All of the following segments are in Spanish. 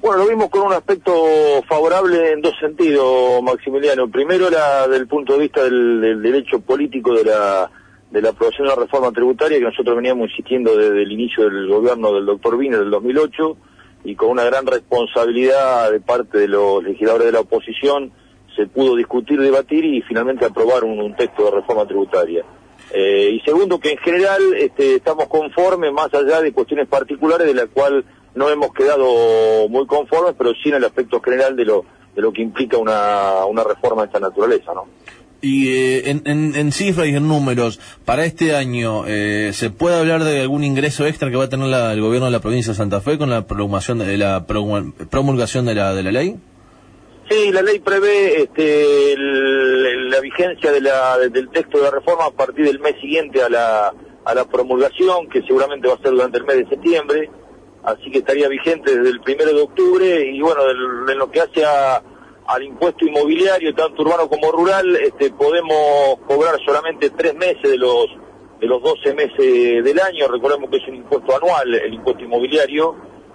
Bueno, lo vimos con un aspecto favorable en dos sentidos, Maximiliano. Primero era del punto de vista del derecho político de la aprobación de la reforma tributaria, que nosotros veníamos insistiendo desde el inicio del gobierno del doctor Wiener del 2008, y con una gran responsabilidad de parte de los legisladores de la oposición se pudo discutir, debatir y finalmente aprobar un texto de reforma tributaria. Y segundo, que en general estamos conformes, más allá de cuestiones particulares de la cual no hemos quedado muy conformes, pero sí en el aspecto general de lo que implica una reforma de esta naturaleza, ¿no? Y en cifras y en números, para este año, ¿se puede hablar de algún ingreso extra que va a tener el gobierno de la provincia de Santa Fe con la promulgación de la ley? Sí, la ley prevé la vigencia del texto de la reforma a partir del mes siguiente a la promulgación, que seguramente va a ser durante el mes de septiembre, así que estaría vigente desde el 1 de octubre, y bueno, en lo que hace al impuesto inmobiliario, tanto urbano como rural, podemos cobrar solamente 3 meses de los 12 meses del año. Recordemos que es un impuesto anual, el impuesto inmobiliario,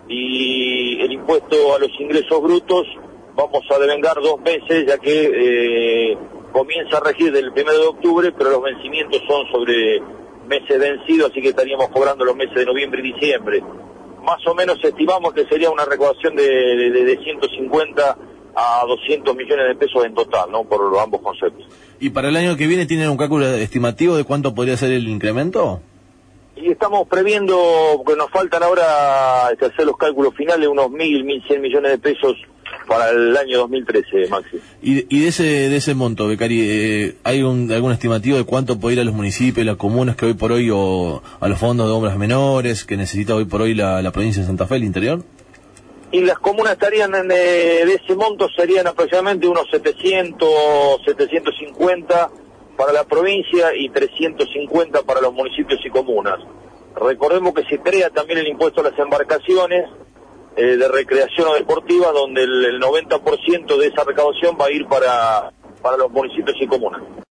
y el impuesto a los ingresos brutos vamos a devengar 2 meses, ya que comienza a regir del 1 de octubre, pero los vencimientos son sobre meses vencidos, así que estaríamos cobrando los meses de noviembre y diciembre. Más o menos estimamos que sería una recaudación de 150 a 200 millones de pesos en total, ¿no? Por ambos conceptos. ¿Y para el año que viene tienen un cálculo estimativo de cuánto podría ser el incremento? Y estamos previendo, porque nos faltan ahora hacer los cálculos finales, unos 1.100 millones de pesos para el año 2013, Maxi. Y de ese monto, Becari, ¿hay algún estimativo de cuánto puede ir a los municipios, las comunas que hoy por hoy, o a los fondos de obras menores que necesita hoy por hoy la provincia de Santa Fe, el interior? Y las comunas estarían de ese monto, serían aproximadamente unos 750 para la provincia y 350 para los municipios y comunas. Recordemos que se crea también el impuesto a las embarcaciones de recreación o deportiva, donde el 90% de esa recaudación va a ir para los municipios y comunas.